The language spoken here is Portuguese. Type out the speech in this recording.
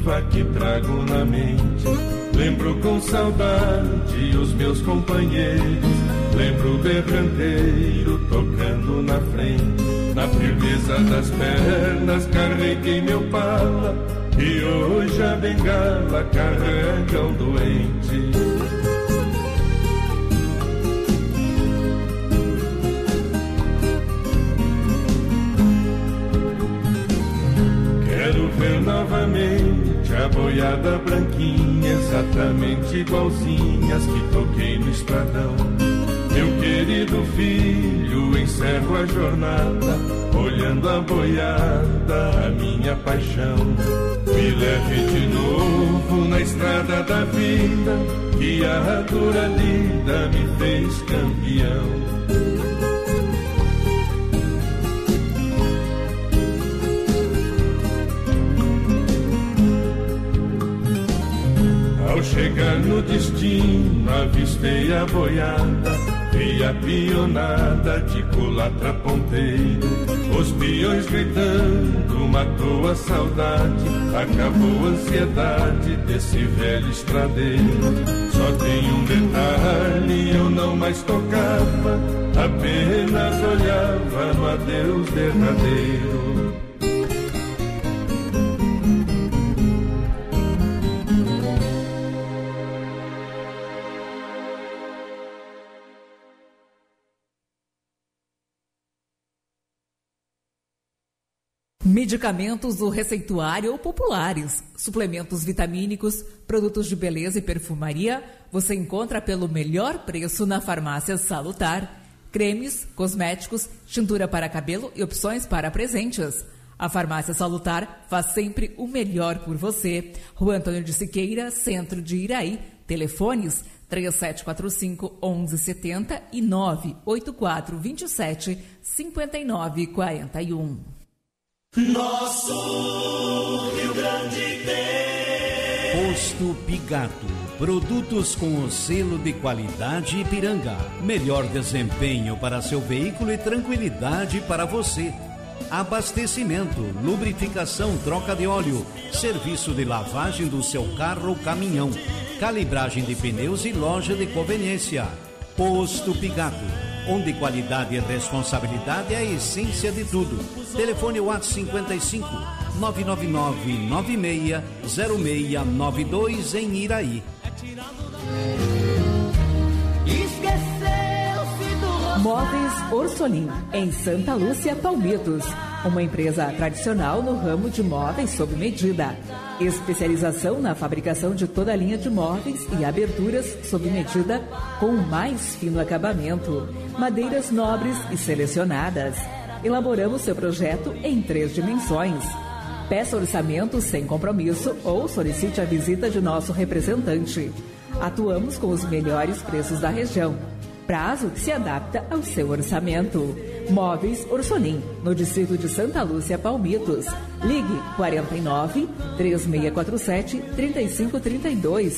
viva que trago na mente. Lembro com saudade os meus companheiros, lembro o berranteiro tocando na frente. Na firmeza das pernas carreguei meu pala, e hoje a bengala carrega um doente. Quero ver novamente a boiada branquinha, exatamente igualzinhas que toquei no estradão. Meu querido filho, encerro a jornada, olhando a boiada, a minha paixão. Me leve de novo na estrada da vida, que a dura lida me fez campeão. Ao chegar no destino, avistei a boiada, vi a pionada de culatra ponteiro. Os peões gritando, matou a saudade, acabou a ansiedade desse velho estradeiro. Só tem um detalhe, eu não mais tocava, apenas olhava no adeus derradeiro. Medicamentos do receituário ou populares, suplementos vitamínicos, produtos de beleza e perfumaria, você encontra pelo melhor preço na Farmácia Salutar. Cremes, cosméticos, tintura para cabelo e opções para presentes. A Farmácia Salutar faz sempre o melhor por você. Rua Antônio de Siqueira, centro de Iraí. Telefones 3745-1170 e 98427-5941. Nosso Rio Grande tem Posto Pigato, produtos com o selo de qualidade Ipiranga. Melhor desempenho para seu veículo e tranquilidade para você. Abastecimento, lubrificação, troca de óleo, serviço de lavagem do seu carro ou caminhão, calibragem de pneus e loja de conveniência. Posto Pigato, onde qualidade e responsabilidade é a essência de tudo. Telefone WhatsApp 55 999 960692 em Iraí. Móveis Orsolim, em Santa Lúcia, Palmitos. Uma empresa tradicional no ramo de móveis sob medida. Especialização na fabricação de toda a linha de móveis e aberturas sob medida com o mais fino acabamento. Madeiras nobres e selecionadas. Elaboramos seu projeto em 3 dimensões. Peça orçamento sem compromisso ou solicite a visita de nosso representante. Atuamos com os melhores preços da região. Prazo que se adapta ao seu orçamento. Móveis Orsolim, no distrito de Santa Lúcia, Palmitos. Ligue 49 3647 3532